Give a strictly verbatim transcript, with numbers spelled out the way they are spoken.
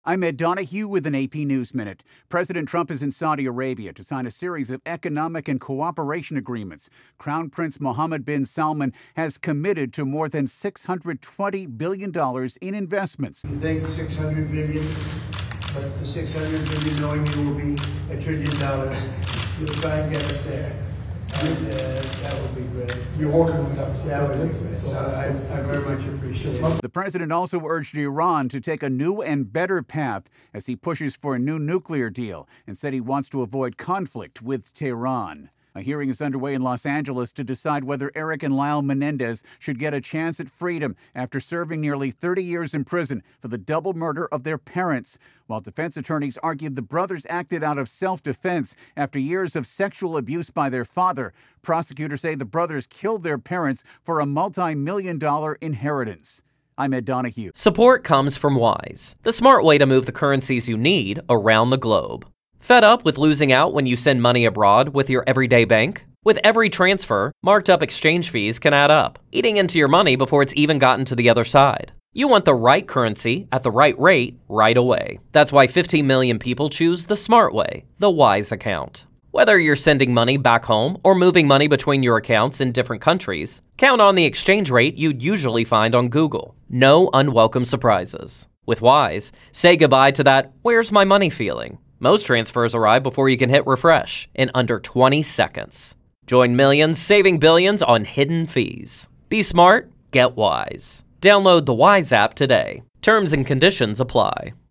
I'm Ed Donahue with an A P News Minute. President Trump is in Saudi Arabia to sign a series of economic and cooperation agreements. Crown Prince Mohammed bin Salman has committed to more than six hundred twenty billion dollars in investments. You think six hundred billion dollars, but the six hundred billion dollars knowing it will be a trillion dollars, you'll try and get us there. And uh, that would be great. You're working with us. That would be great. So I, I very much appreciate it. The president also urged Iran to take a new and better path as he pushes for a new nuclear deal and said he wants to avoid conflict with Tehran. A hearing is underway in Los Angeles to decide whether Eric and Lyle Menendez should get a chance at freedom after serving nearly thirty years in prison for the double murder of their parents. While defense attorneys argued the brothers acted out of self-defense after years of sexual abuse by their father, prosecutors say the brothers killed their parents for a multi-million dollar inheritance. I'm Ed Donahue. Support comes from Wise, the smart way to move the currencies you need around the globe. Fed up with losing out when you send money abroad with your everyday bank? With every transfer, marked up exchange fees can add up, eating into your money before it's even gotten to the other side. You want the right currency at the right rate right away. That's why fifteen million people choose the smart way, the Wise account. Whether you're sending money back home or moving money between your accounts in different countries, count on the exchange rate you'd usually find on Google. No unwelcome surprises. With Wise, say goodbye to that "where's my money" feeling. Most transfers arrive before you can hit refresh in under twenty seconds. Join millions saving billions on hidden fees. Be smart, get Wise. Download the Wise app today. Terms and conditions apply.